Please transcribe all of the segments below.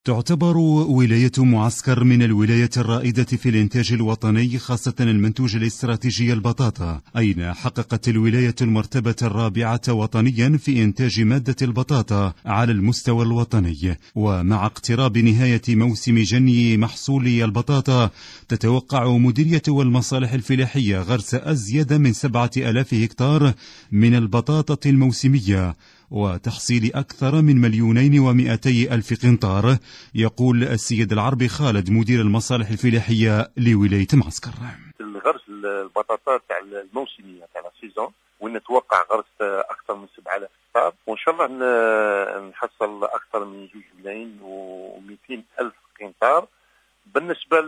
تعتبر ولاية معسكر من الولايات الرائدة في الإنتاج الوطني، خاصة المنتوج الاستراتيجي البطاطا، أين حققت الولاية المرتبة الرابعة وطنيا في إنتاج مادة البطاطا على المستوى الوطني. ومع اقتراب نهاية موسم جني محصول البطاطا، تتوقع مديرية والمصالح الفلاحية غرس أزيد من 7000 هكتار من البطاطا الموسمية، وتحصيل أكثر من 2,200,000 قنطار، يقول السيد العربي خالد مدير المصالح الفلاحية لولاية معسكر. الغرس البطاطا تاع الموسمية تاع السيزون، ونتوقع غرس أكثر من 7,000 هكتار، وإن شاء الله نحصل أكثر من 2,200,000 قنطار. بالنسبه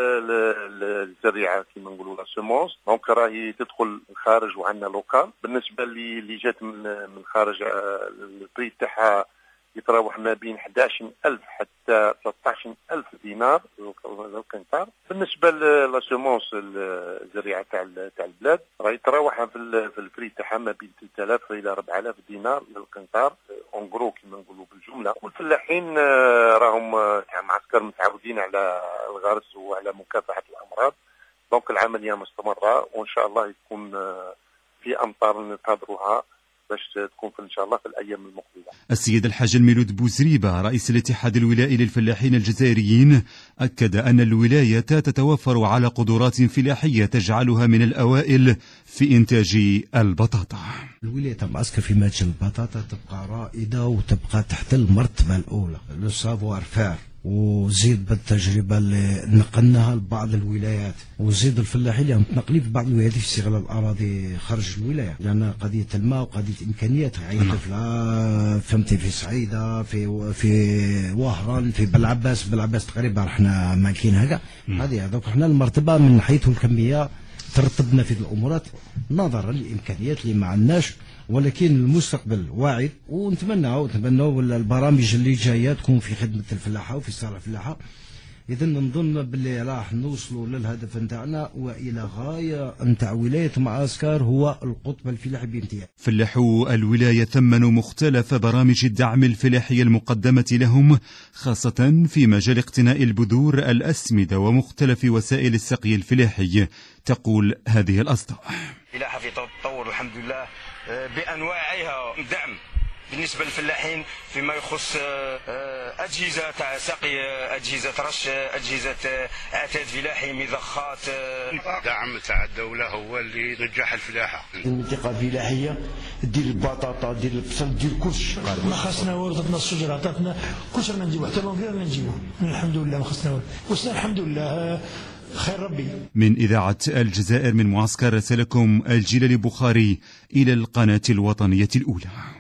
للزريعه كما نقولوا لا سيمونس، دونك راهي تدخل الخارج وعندنا لوكال. بالنسبه اللي جات من الخارج، البري تاعها يتراوح ما بين 11,000 حتى 13,000 دينار القنطار. بالنسبه لا سيمونس الزريعه تاع البلاد راهي تراوح في البري تاعها ما بين 3,000 الى 4,000 دينار للقنطار اون جرو كما نقولوا بالجمله. والفلاحين راهم تاع معسكر متعودين على الغرس وعلى مكافحه الامراض، دونك العمليه مستمره، وان شاء الله يكون في امطار ننتظروها باش تكون ان شاء الله في الايام المقبله. السيد الحاج الميلود بوزريبة رئيس الاتحاد الولائي للفلاحين الجزائريين اكد ان الولايه تتوفر على قدرات فلاحيه تجعلها من الاوائل في انتاج البطاطا. الولايه تاع معسكر في مجال البطاطا تبقى رائده وتبقى تحت المرتبه الاولى، لو سافوار فار، وزيد بالتجربه اللي نقلناها لبعض الولايات، وزيد الفلاحين اللي متنقلين في بعض الولايات في استغلال الاراضي خارج الولايه، لان قضيه الماء وقضيه امكانيات فهمتي في سعيده، في وهران، في بالعباس تقريبا رحنا ماكين هكا. هذه دوك حنا المرتبه من حيث الكميه ترتبنا في الامورات نظرا للامكانيات اللي ما عندناش، ولكن المستقبل واعد، ونتمنى البرامج اللي جايه تكون في خدمه الفلاحه وفي صالح الفلاحه. اذا نظن باللي راح نوصلوا للهدف نتاعنا والى غايه نتاع ولايه معسكر هو القطب الفلاحي بامتياز. فلاحو الولايه ثمنوا مختلف برامج الدعم الفلاحي المقدمه لهم، خاصه في مجال اقتناء البذور، الاسمده ومختلف وسائل السقي الفلاحي. تقول هذه الاصداء: الفلاحه في تطور الحمد لله بانواعها. دعم بالنسبه للفلاحين فيما يخص اجهزه تاع سقي، اجهزه رش، اجهزه اعتاد فلاحي، مضخات. دعم تاع الدوله هو اللي نجح الفلاحه. المنطقه الفلاحيه دير البطاطا، دير البصل، دير كلشي. ما خصنا والو، عطاتنا الشجره، عطاتنا كلشي، رانا نجيبو حتى لونفير رانا نجيبو الحمد لله. ما خصنا والو، وصلنا الحمد لله خير ربي. من إذاعة الجزائر من معسكر رسلكم الجيل البخاري إلى القناة الوطنية الأولى.